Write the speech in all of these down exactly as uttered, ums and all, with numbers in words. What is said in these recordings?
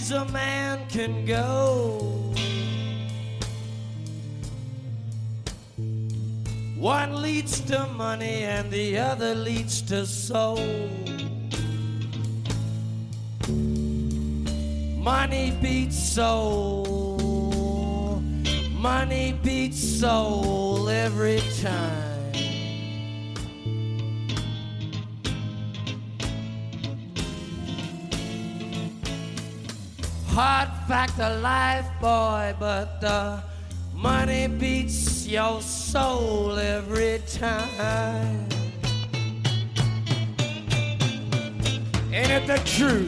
ways a man can go. One leads to money and the other leads to soul. Money beats soul. Money beats soul every time. Hard fact of life, boy, but the money beats your soul every time. Ain't it the truth?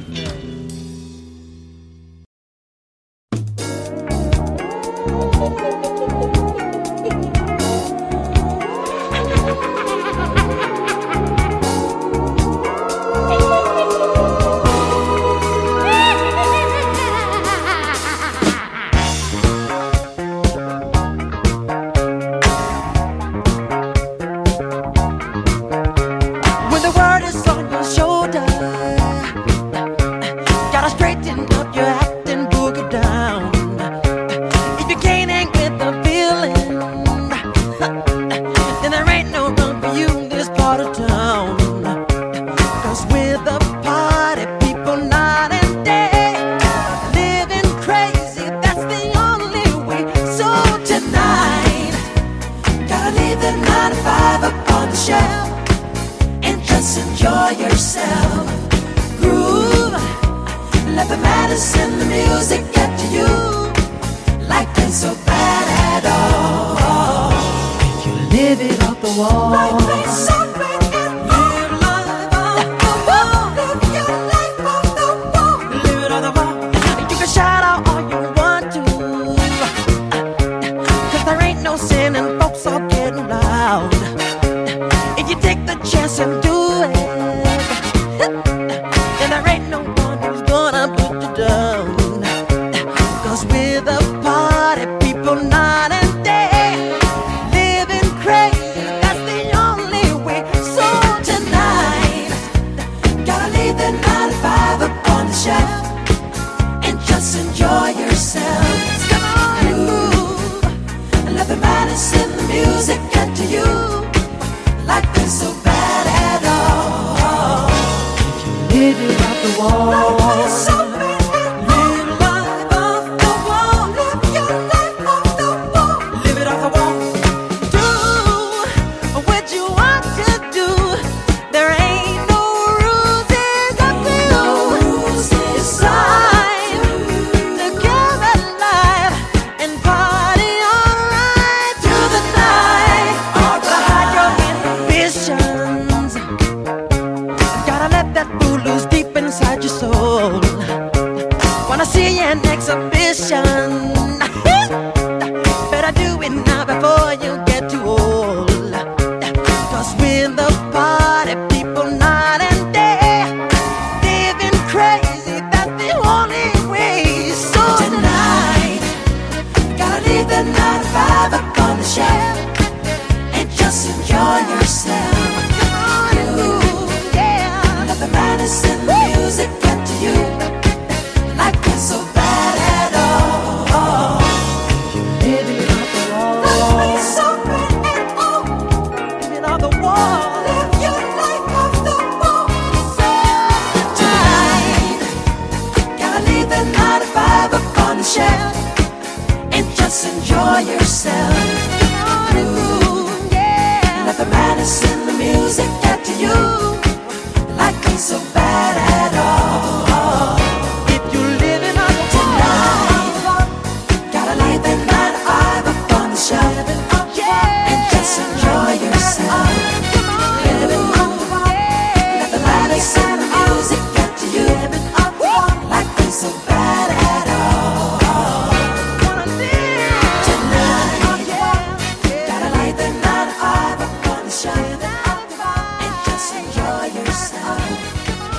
Enjoy yourself.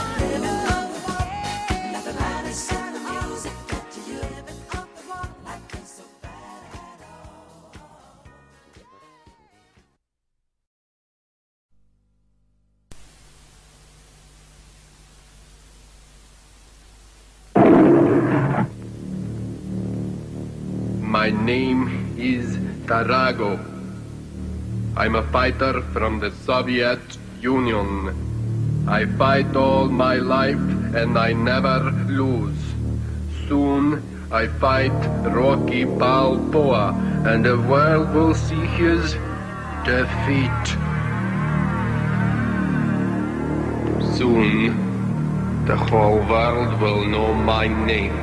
My name is Tarago. I'm a fighter from the Soviet Union. I fight all my life and I never lose. Soon I fight Rocky Balboa and the world will see his defeat. Soon the whole world will know my name.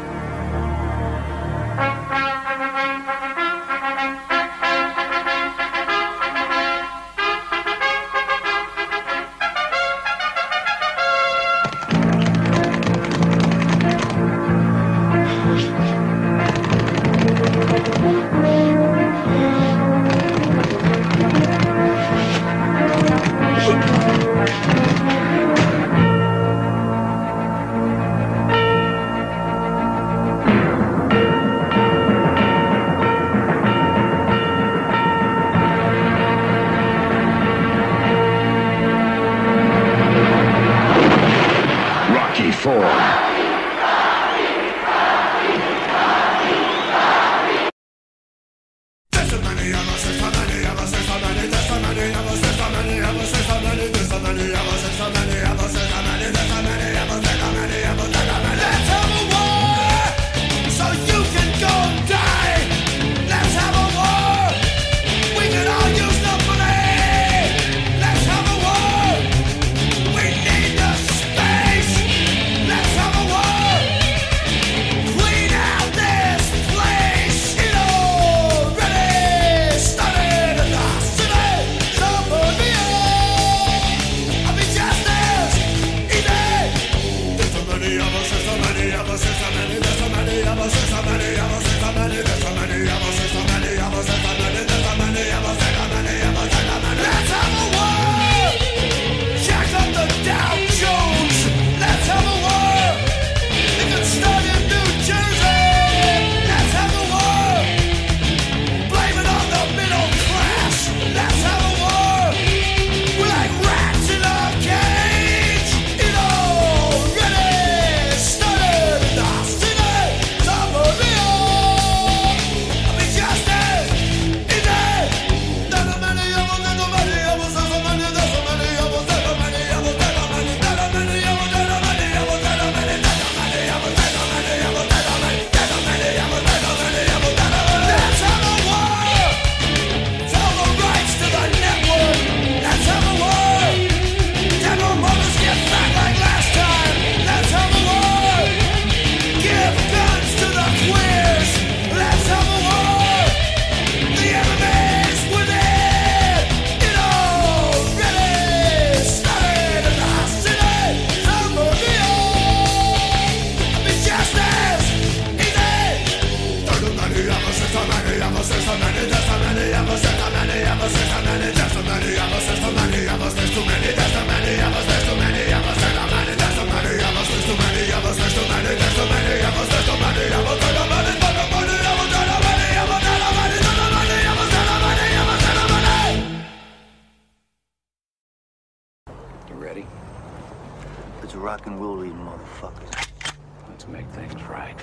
rock and roll, you motherfuckers. Let's make things right.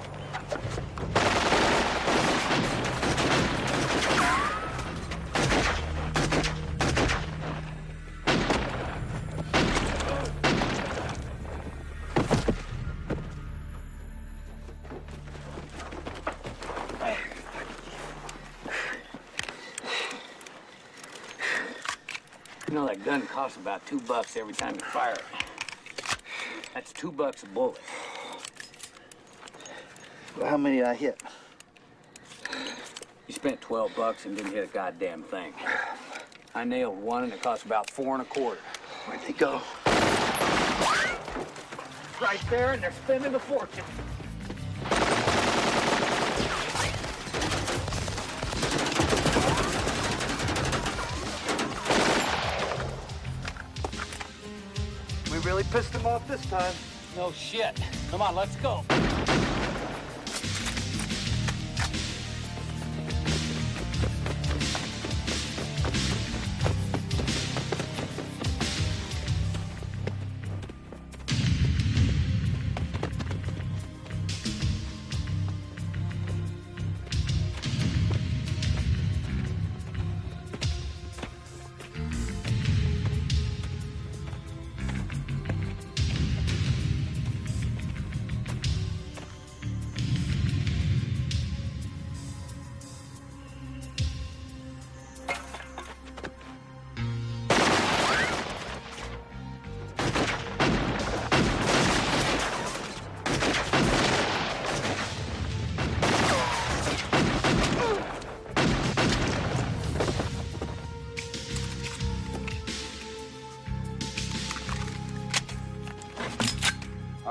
You know, that gun costs about two bucks every time you fire it. That's two bucks a bullet. Well, how many did I hit? You spent twelve bucks and didn't hit a goddamn thing. I nailed one and it cost about four and a quarter. Where'd they go? Right there, and they're spending a fortune. Really pissed him off this time. No shit. Come on, let's go.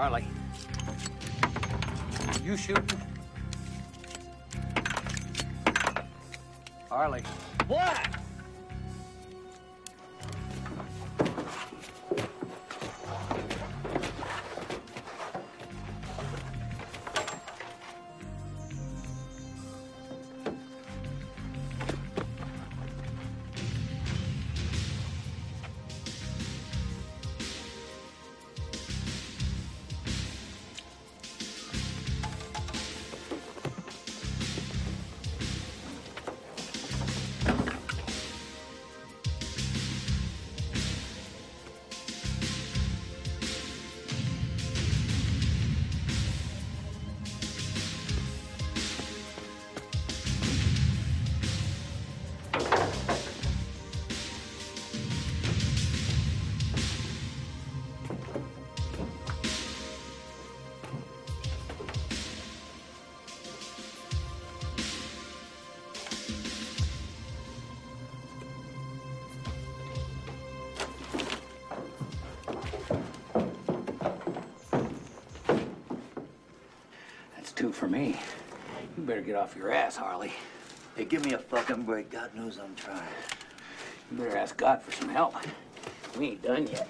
Harley. You shooting? Harley. What? Two for me. You better get off your ass, Harley. Hey, give me a fucking break. God knows I'm trying. You better ask God for some help. We ain't done yet.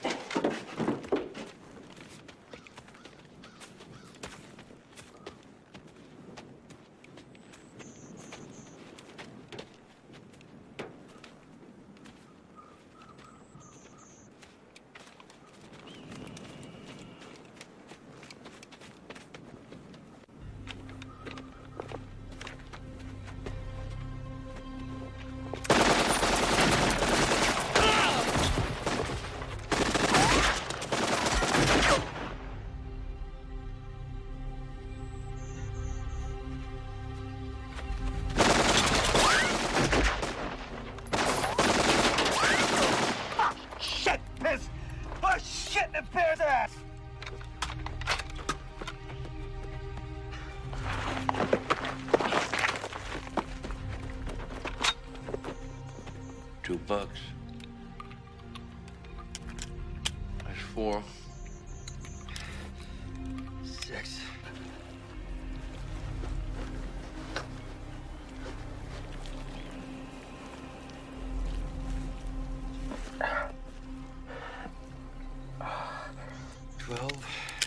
Two bucks. That's four. Six. Twelve.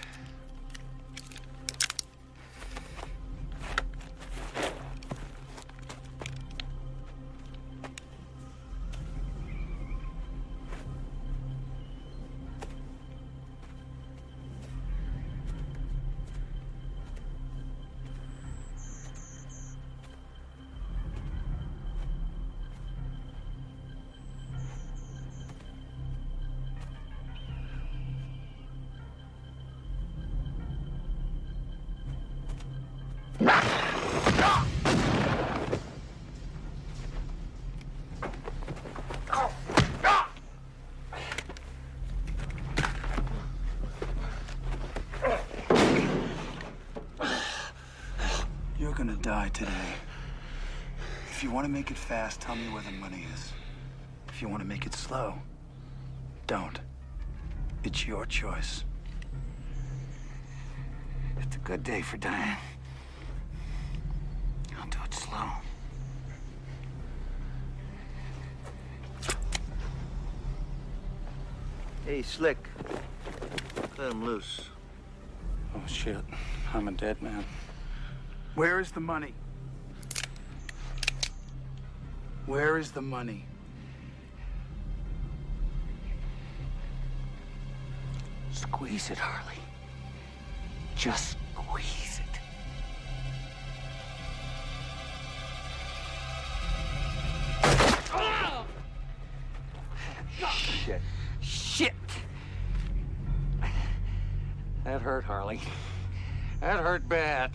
You're gonna die today. If you want to make it fast, tell me where the money is. If you want to make it slow, don't. It's your choice. It's a good day for dying. I'll do it slow. Hey, Slick. Let him loose. Oh, shit. I'm a dead man. Where is the money? Where is the money? Squeeze it, Harley. Just squeeze it. Shit. Shit! That hurt, Harley. That hurt bad.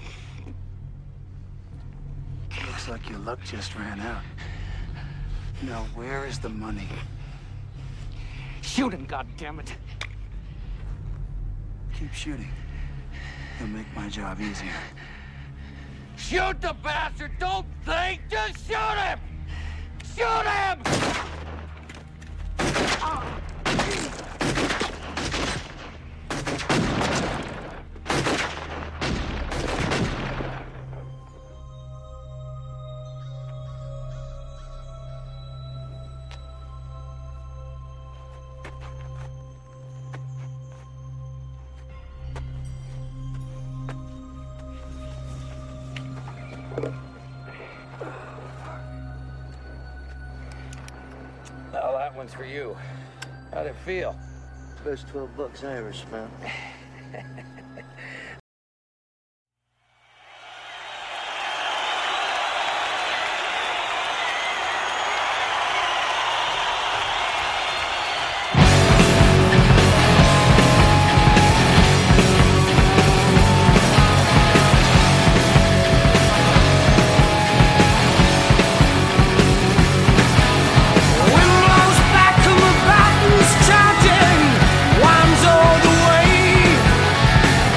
Looks like your luck just ran out. Now, where is the money? Shoot him, goddammit. Keep shooting. It'll make my job easier. Shoot the bastard! Don't think! Just shoot him! Shoot him! Well, that one's for you. How'd it feel? Best twelve bucks I ever spent. Back to my buttons charging, one's all the way.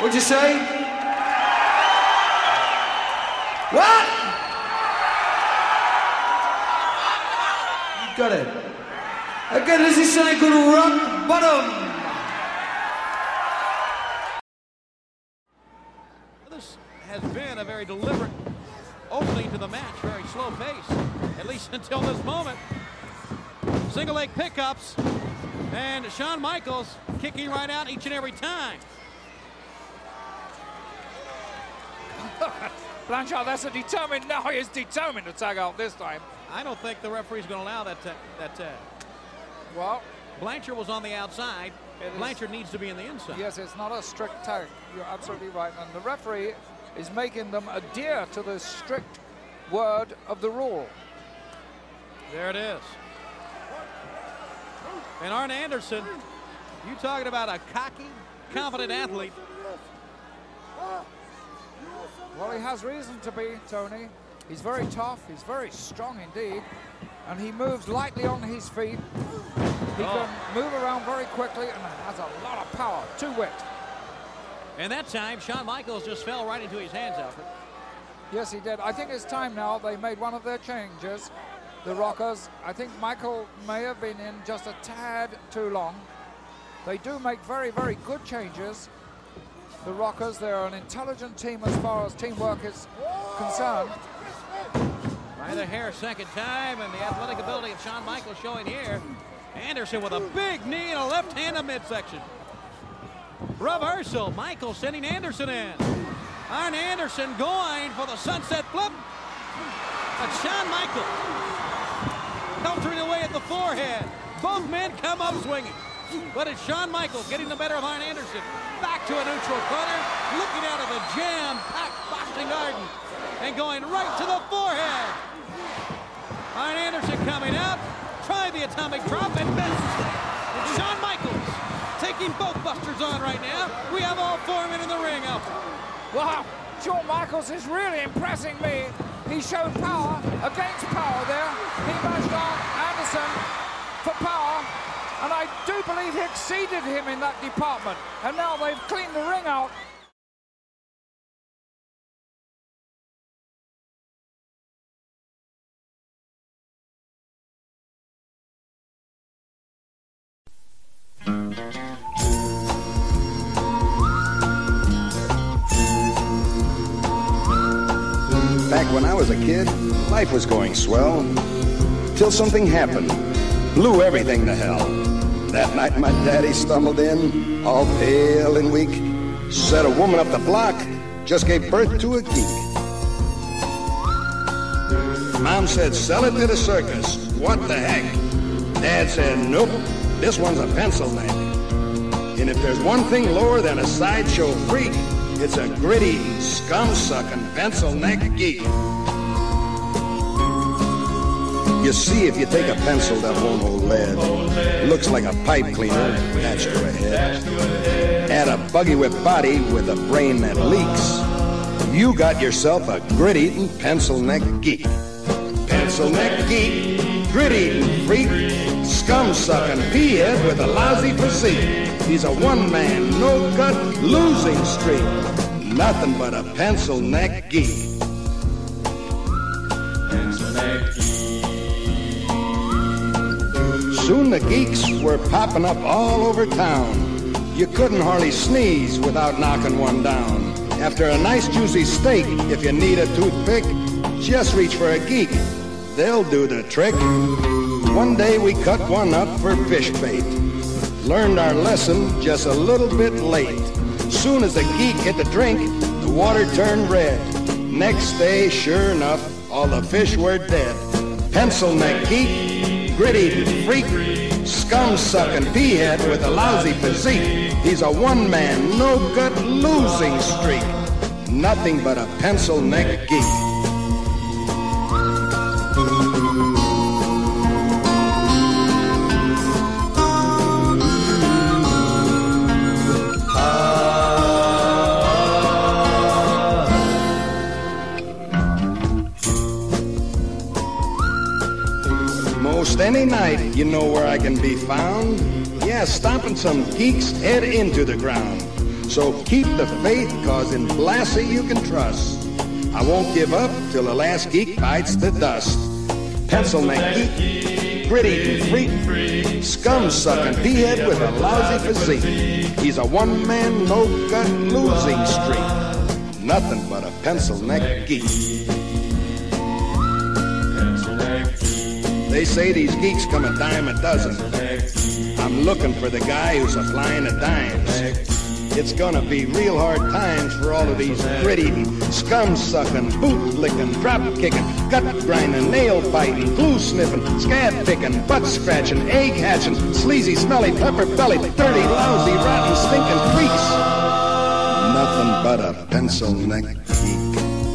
What'd you say? What? You got it. Again, this is something called Rock Bottom. This has been a very deliberate opening to the match, very slow pace, at least until this moment. Single leg pickups, and Shawn Michaels kicking right out each and every time. Blanchard, that's a determined, now he is determined to tag out this time. I don't think the referee's going to allow that ta that tag. Well, Blanchard was on the outside. Blanchard is, needs to be in the inside. Yes, it's not a strict tag. You're absolutely right. And the referee is making them adhere to the strict word of the rule. There it is. And Arn Anderson, you talking about a cocky, confident athlete. Well, he has reason to be, Tony. He's very tough. He's very strong indeed. And he moves lightly on his feet. He oh. can move around very quickly and has a lot of power to wit. And that time, Shawn Michaels just fell right into his hands, Alfred. Yes, he did. I think it's time now. They made one of their changes, the Rockers. I think Michael may have been in just a tad too long. They do make very, very good changes. The Rockers, they're an intelligent team as far as teamwork is concerned. By the hair second time, and the athletic ability of Shawn Michaels showing here. Anderson with a big knee and a left hand in midsection. Reversal, Michaels sending Anderson in. Arn Anderson going for the sunset flip. But Shawn Michaels countering away at the forehead. Both men come up swinging. But it's Shawn Michaels getting the better of Arn Anderson. Back to a neutral corner, looking out of a jam-packed Boston Garden and going right to the forehead. Arn Anderson coming out, tried the atomic drop and missed. It's Shawn Michaels taking both busters on right now. We have all four men in the ring, Alfred. Wow, Shawn Michaels is really impressing me. He showed power against power there. He matched on Anderson for power. And I do believe he exceeded him in that department. And now they've cleaned the ring out. Back when I was a kid, life was going swell. Till something happened. Blew everything to hell. That night my daddy stumbled in, all pale and weak. Said a woman up the block just gave birth to a geek. Mom said, sell it to the circus. What the heck? Dad said, nope, this one's a pencil neck. And if there's one thing lower than a sideshow freak, it's a gritty, scum-sucking pencil neck geek. You see, if you take a pencil that won't hold lead, looks like a pipe cleaner attached to a head, add a buggy whip body with a brain that leaks, you got yourself a grit-eating pencil neck geek. Pencil neck geek, grit-eating freak, scum-sucking pea-head with a lousy physique. He's a one-man, no-gut, losing streak. Nothing but a pencil neck geek. Pencil neck geek. Soon the geeks were popping up all over town. You couldn't hardly sneeze without knocking one down. After a nice juicy steak, if you need a toothpick, just reach for a geek. They'll do the trick. One day we cut one up for fish bait. Learned our lesson just a little bit late. Soon as the geek hit the drink, the water turned red. Next day, sure enough, all the fish were dead. Pencil neck geek, grit-eating freak, scum-sucking pea-head with a lousy physique. He's a one-man, no-gut losing streak. Nothing but a pencil neck geek. Any night, you know where I can be found. Yeah, stomping some geeks head into the ground. So keep the faith, cause in Blassie you can trust. I won't give up till the last geek bites the dust. Pencil neck geek, grit-eating freak, scum-sucking p-head with a lousy physique. He's a one-man, no-gut losing streak. Nothing but a pencil neck geek. They say these geeks come a dime a dozen. I'm looking for the guy who's a flying of dimes. It's gonna be real hard times for all of these grit-eating, scum-sucking, boot-licking, drop-kicking, gut-grinding, nail-biting, glue-sniffing, scab-picking, butt-scratching, egg-hatching, sleazy, smelly, pepper-bellied, dirty, lousy, rotten, stinking freaks. Nothing but a pencil neck geek.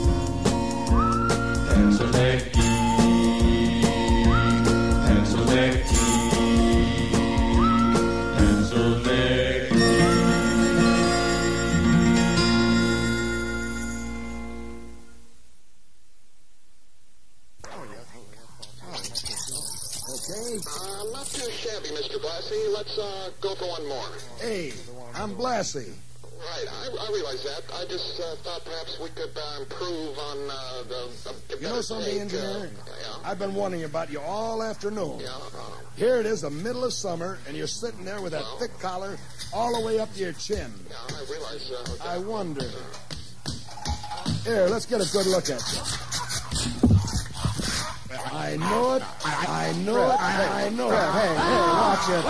Pencil neck geek. Pencil neck geek. Pencil neck geek. Uh, not too shabby, Mister Blassie. Let's uh, go for one more. Hey, I'm Blassie. Right, I, I realize that. I just uh, thought perhaps we could uh, improve on uh, the... the you know something, engineer? Uh, yeah. I've been wondering about you all afternoon. Yeah, uh, Here it is, the middle of summer, and you're sitting there with that well, thick collar all the way up to your chin. Yeah, I realize... Uh, I wonder. Here, let's get a good look at you. I know it. I know it. I know it. Hey, hey, watch it.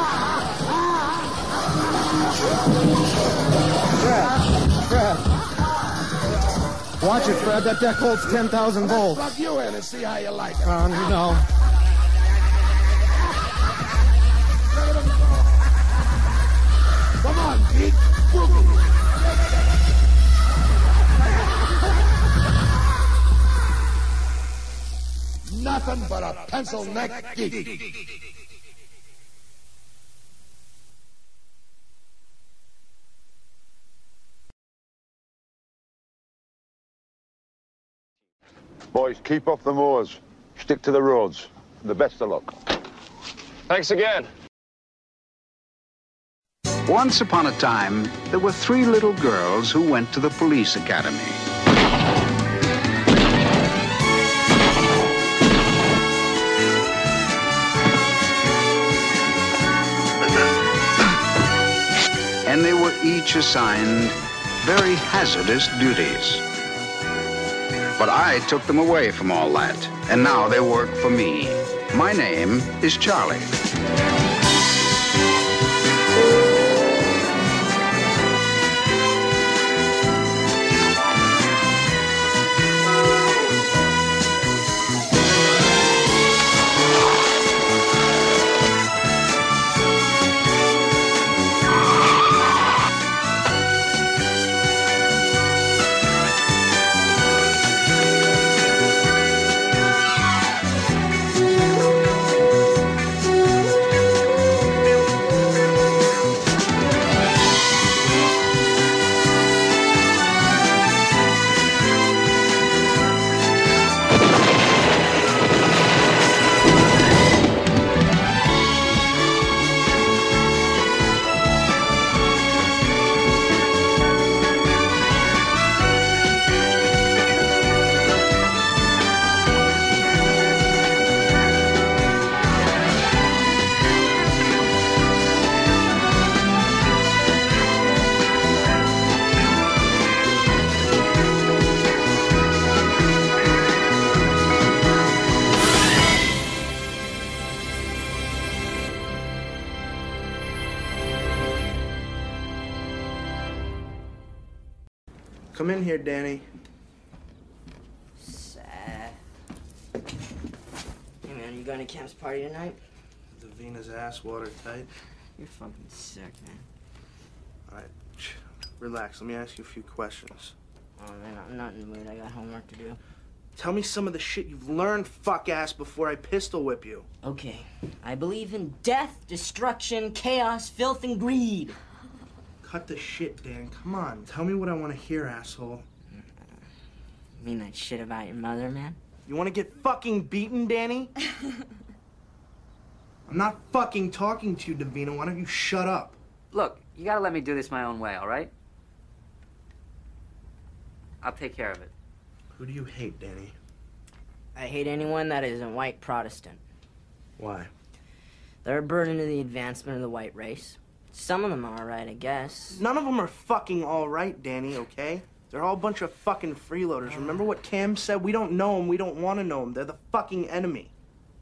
Hey. Fred, Fred. Watch it, Fred. That deck holds ten thousand volts. Plug you in and see how you like it. Uh, no. Come on, Pete. Nothing but a pencil neck geek. Boys, keep off the moors. Stick to the roads. The best of luck. Thanks again. Once upon a time, there were three little girls who went to the police academy. And they were each assigned very hazardous duties. But I took them away from all that, and now they work for me. My name is Charlie. Come in here, Danny. Sad. Hey man, you going to Camp's party tonight? The Venus ass watertight. You're fucking sick, man. Alright, relax. Let me ask you a few questions. Oh man, I'm not in the mood. I got homework to do. Tell me some of the shit you've learned, fuck ass, before I pistol whip you. Okay. I believe in death, destruction, chaos, filth, and greed. Cut the shit, Dan. Come on. Tell me what I want to hear, asshole. You mean that shit about your mother, man? You want to get fucking beaten, Danny? I'm not fucking talking to you, Davina. Why don't you shut up? Look, you gotta let me do this my own way, all right? I'll take care of it. Who do you hate, Danny? I hate anyone that isn't white Protestant. Why? They're a burden to the advancement of the white race. Some of them are all right, I guess. None of them are fucking all right, Danny, okay? They're all a bunch of fucking freeloaders. Remember what Cam said? We don't know them, we don't want to know them. They're the fucking enemy.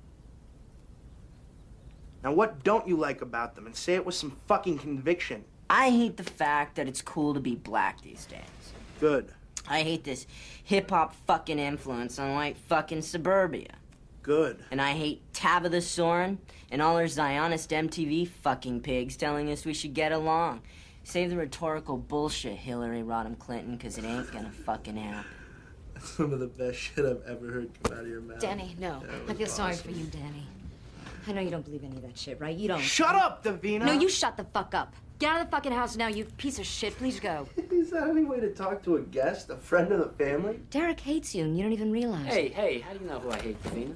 Now what don't you like about them? And say it with some fucking conviction. I hate the fact that it's cool to be black these days. Good. I hate this hip-hop fucking influence on white fucking suburbia. Good. And I hate Tabitha Soren and all her Zionist M T V fucking pigs telling us we should get along. Save the rhetorical bullshit, Hillary Rodham Clinton, because it ain't gonna fucking happen. That's some of the best shit I've ever heard come out of your mouth. Danny, no. Yeah, I feel awesome. sorry for you, Danny. I know you don't believe any of that shit, right? You don't. Shut up, Davina! No, you shut the fuck up. Get out of the fucking house now, you piece of shit. Please go. Is that any way to talk to a guest, a friend of the family? Derek hates you, and you don't even realize. Hey, hey, how do you know who I hate, Davina?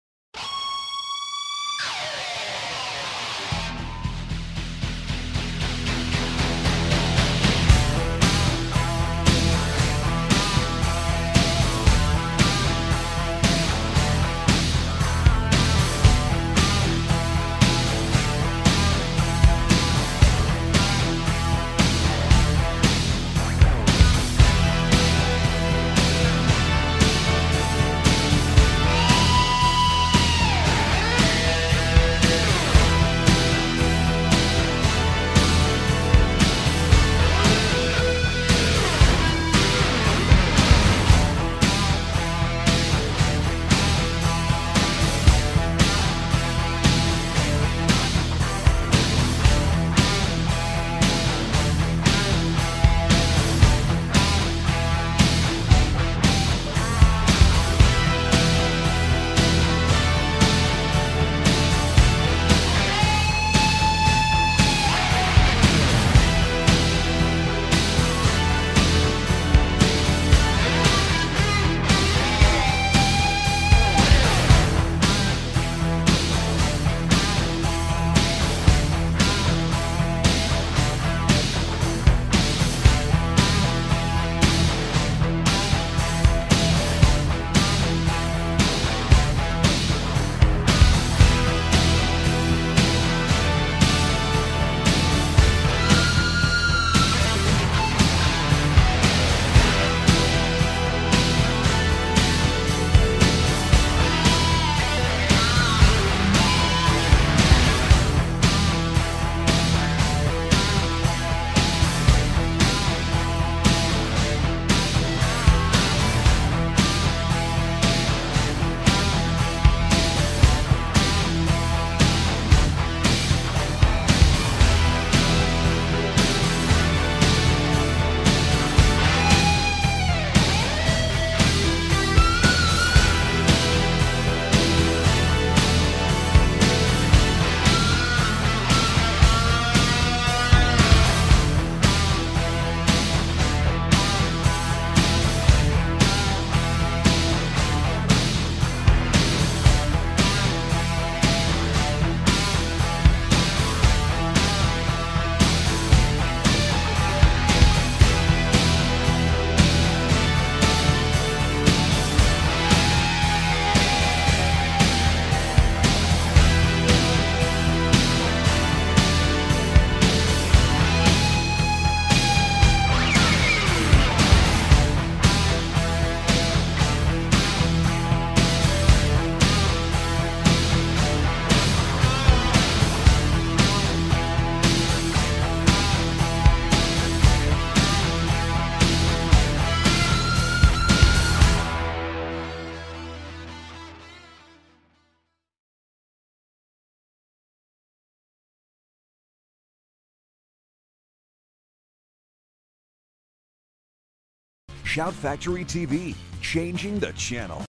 Shout Factory T V, changing the channel.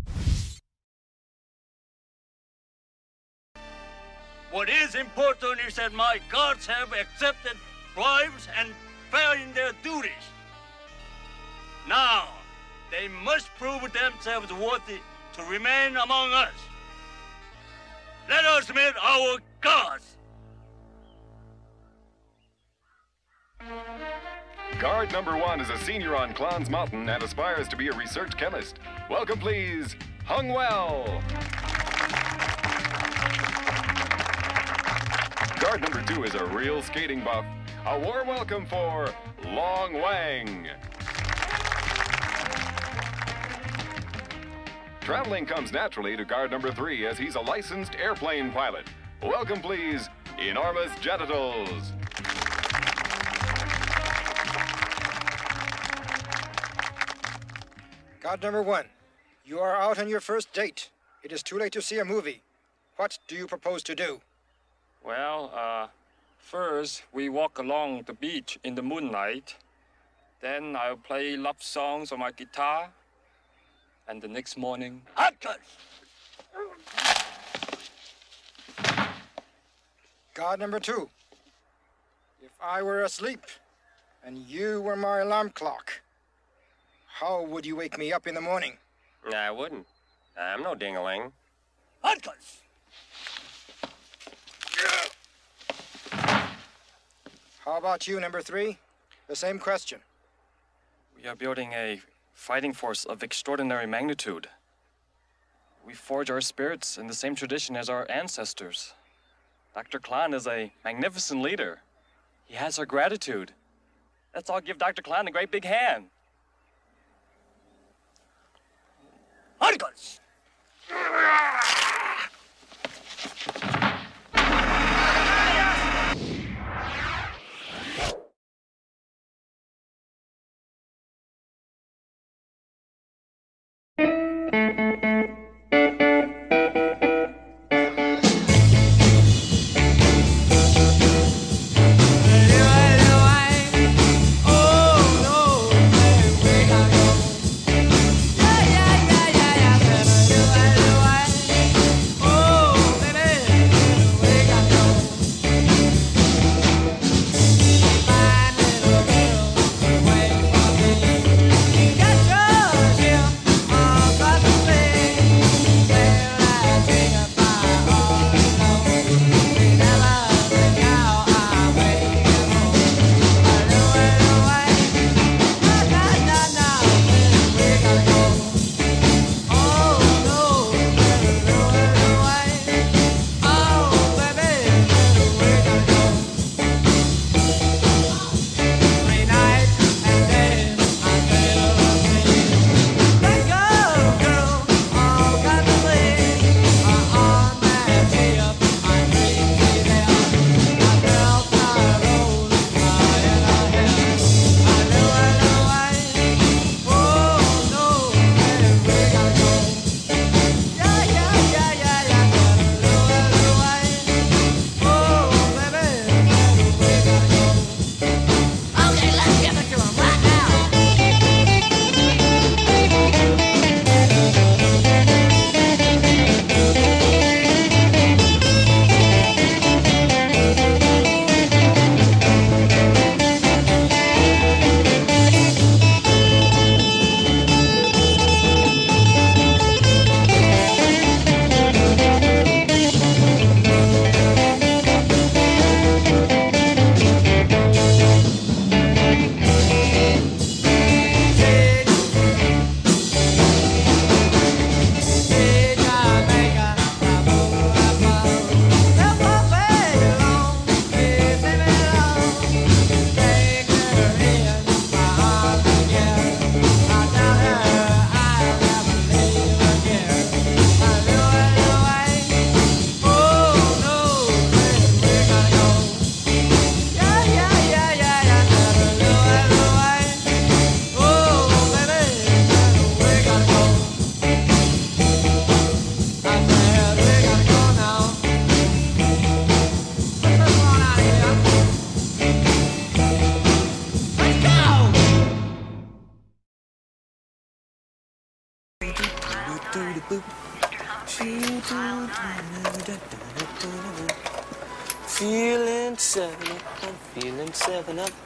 What is important is that my guards have accepted bribes and fair in their duties. Now, they must prove themselves worthy to remain among us. Let us meet our gods. Guard number one is a senior on Klons Mountain and aspires to be a research chemist. Welcome, please, Hung Well. Guard number two is a real skating buff. A warm welcome for Long Wang. Traveling comes naturally to guard number three as he's a licensed airplane pilot. Welcome, please, Enormous Genitals. Guard number one, you are out on your first date. It is too late to see a movie. What do you propose to do? Well, uh, first we walk along the beach in the moonlight. Then I'll play love songs on my guitar. And the next morning, Guard number two, if I were asleep and you were my alarm clock, how would you wake me up in the morning? I wouldn't. I'm no ding-a-ling. How about you, number three? The same question. we are building a fighting force of extraordinary magnitude. We forge our spirits in the same tradition as our ancestors. Doctor Klon is a magnificent leader. He has our gratitude. Let's all give Doctor Klon a great big hand. Articles! Feeling seven up, I'm feeling seven up.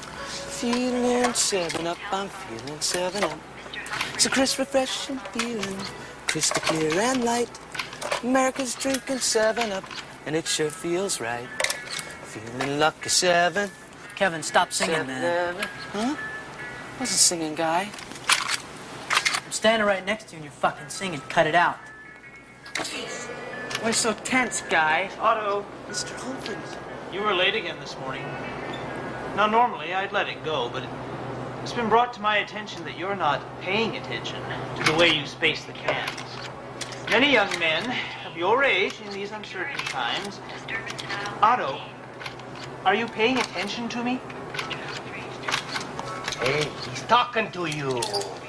Feeling seven up, I'm feeling seven up. It's a crisp, refreshing feeling, crystal clear and light. America's drinking seven up, and it sure feels right. Feeling lucky seven, Kevin, stop singing, man. Huh? Wasn't singing, guy. I'm standing right next to you and you're fucking singing. Cut it out. Why so tense, guy? Otto. Mister Holton. You were late again this morning. Now, normally I'd let it go, but it's been brought to my attention that you're not paying attention to the way you space the cans. Many young men of your age in these uncertain times. Otto, are you paying attention to me? Hey, he's talking to you.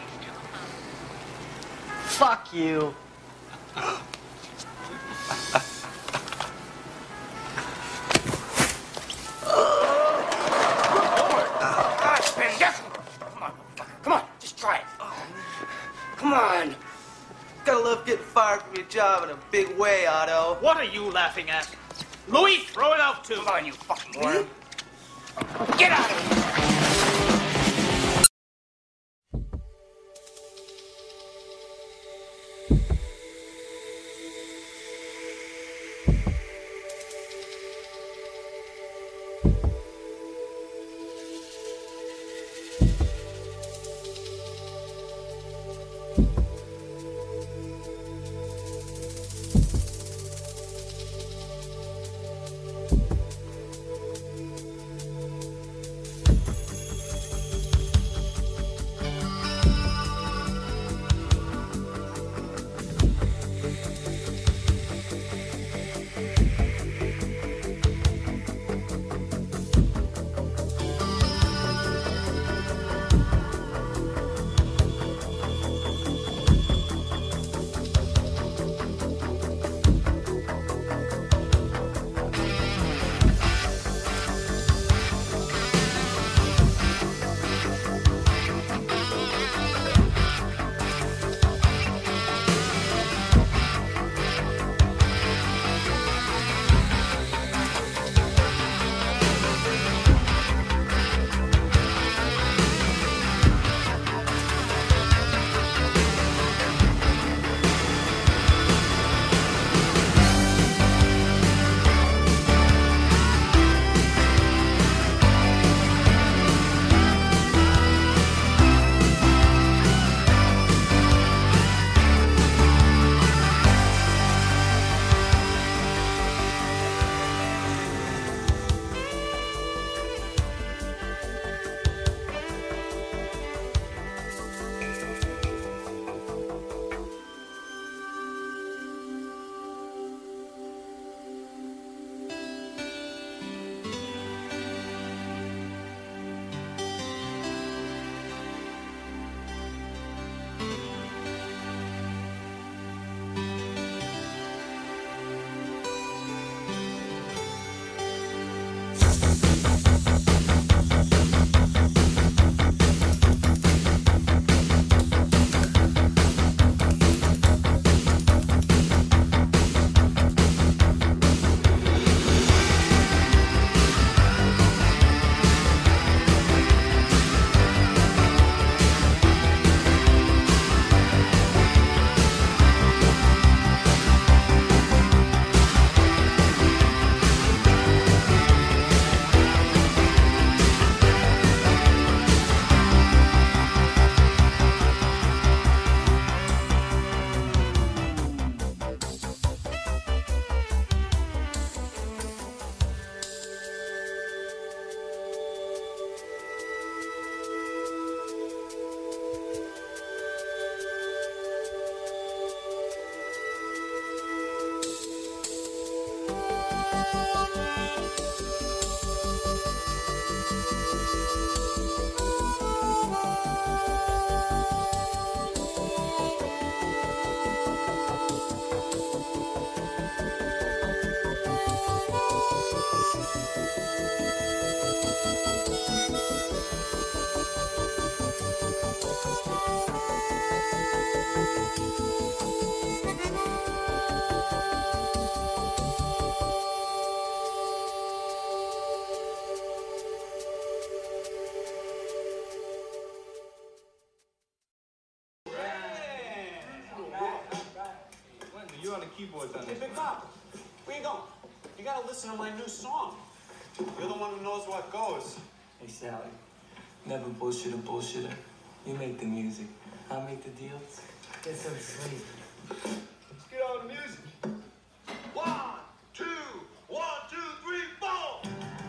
Fuck you. Come on, just try it. Come on. Gotta love getting fired from your job in a big way, Otto. What are you laughing at? Louis, throw it out too. Come on, you fucking worm. Get out of here. You on the keyboards on this. Hey, Big Pop, where you going? You gotta listen to my new song. You're the one who knows what goes. Hey, Sally. Never bullshit a bullshitter. You make the music. I'll make the deals. That's so sweet. Let's get on the music. One, two, one, two, three, four.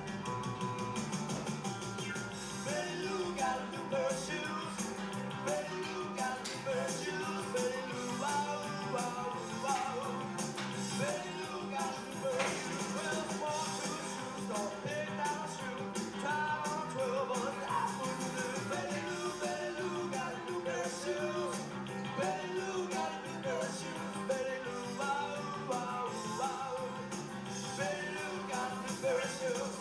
Betty Lou got a new pair of shoes. Betty Lou got a new pair of shoes. Betty Lou, wow, wow, wow. Betty Lou got a new pair of shoes. Well, small shoes, shoes, don't pick down a shoe. Try on twelve, but I wouldn't do it. Betty Lou, Betty Lou got a new pair of shoes. Betty Lou got a new pair of shoes. Betty Lou, wow, wow, wow. Betty Lou got a new pair of shoes.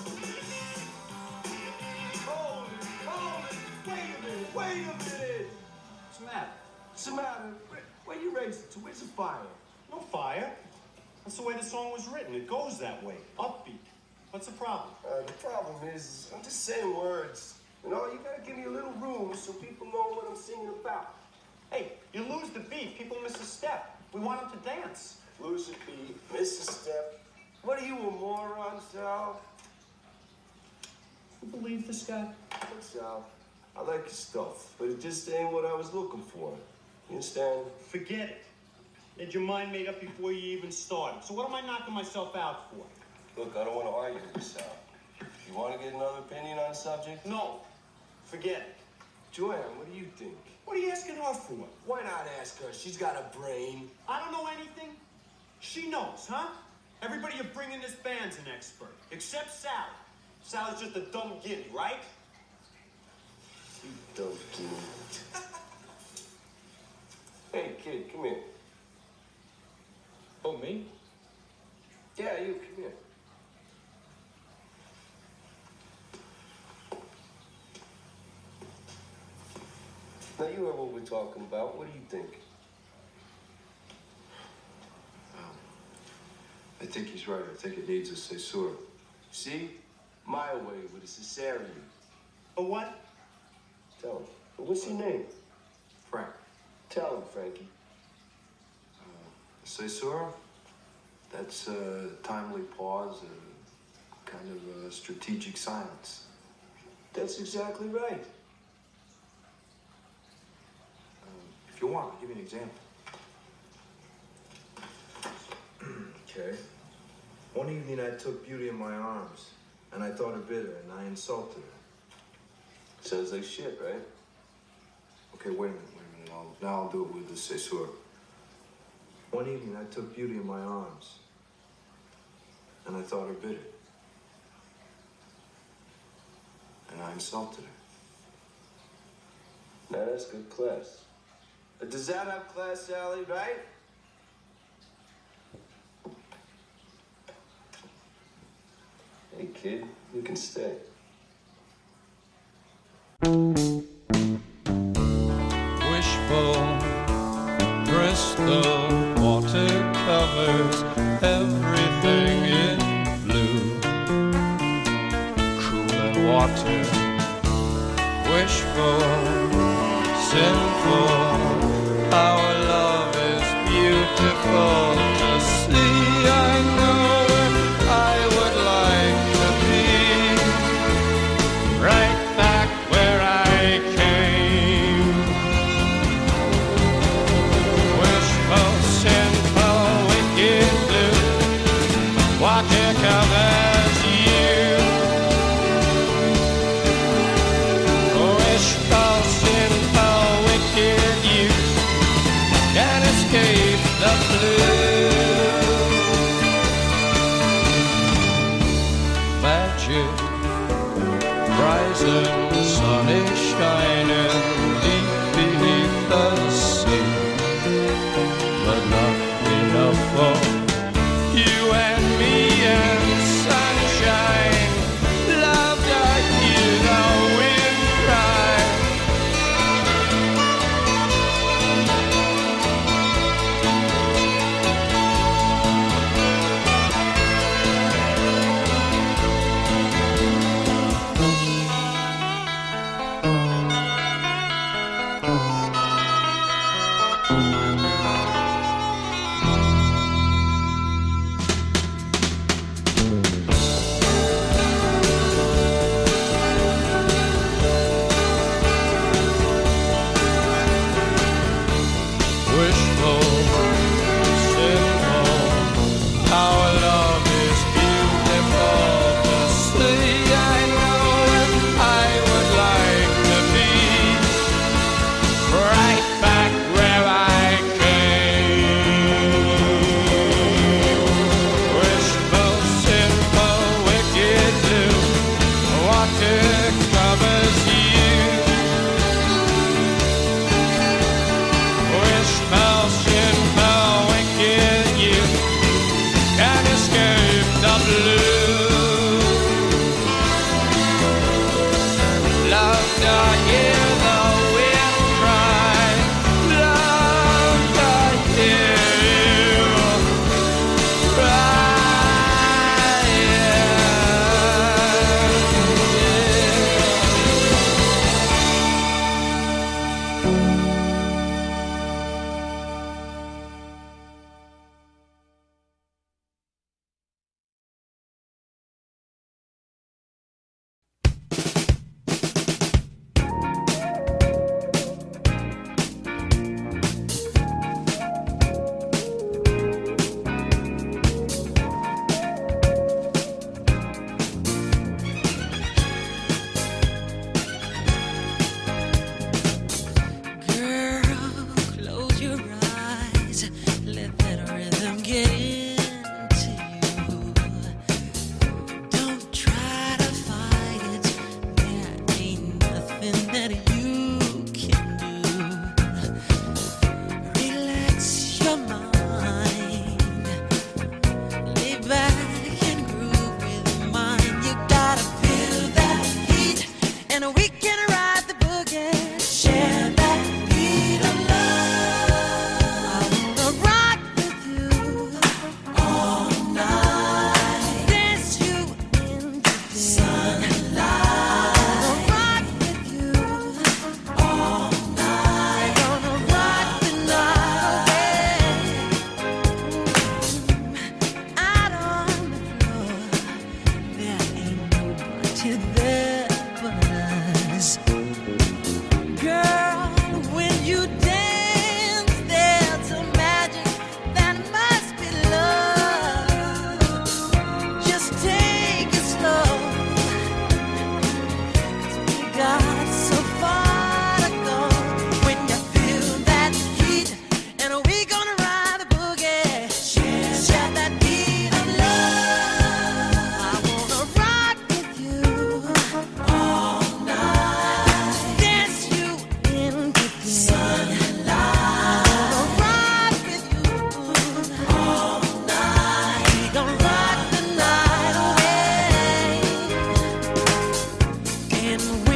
Hold it, hold it. Wait a minute, wait a minute. What's the matter? What's the matter? Where, where you racing to? Where's the fire? No fire. That's the way the song was written. It goes that way. Upbeat. What's the problem? Uh, the problem is, I'm just saying words. You know, you gotta give me a little room so people know what I'm singing about. Hey, you lose the beat. People miss a step. We want them to dance. Lose a beat, miss a step. What are you, a moron, Sal? You believe this guy? Look, Sal, I like your stuff, but it just ain't what I was looking for. You understand? Forget it. You had your mind made up before you even started. So what am I knocking myself out for? Look, I don't want to argue with you, Sal. You want to get another opinion on the subject? No. Forget it. Joanne, what do you think? What are you asking her for? Why not ask her? She's got a brain. I don't know anything. She knows, huh? Everybody you bring in this band's an expert, except Sally. Sally's just a dumb giddy, right? You dumb kid. Hey, kid, come here. Oh, me? Yeah, you, come here. Now, you heard what we're talking about. What do you think? I think he's right. I think it needs a caesura. See? My way with a cesarean. A what? Tell him. But what's your name? Frank. Tell him, Frankie. Caesura? That's a timely pause, a kind of a strategic silence. That's exactly right. If you want, I'll give you an example. Okay. One evening I took Beauty in my arms, and I thought her bitter, and I insulted her. Sounds like shit, right? Okay, wait a minute, wait a minute. I'll, now I'll do it with the caesura. One evening I took Beauty in my arms, and I thought her bitter. And I insulted her. Now that's good class. Does that have class, Sally, right? Hey, kid, you can stay. Wishful crystal water covers everything in blue. Cooling water, wishful, sinful. Our love is beautiful to see. I know where I would like to be, right back where I came. Wishful, sinful, wicked blue, water covers you. Wishful, sinful, wicked you can't escape the blue. Magic, rising, sun is shining deep beneath the sea, but not enough for you and me and sunshine. Love like you, the wind cries. And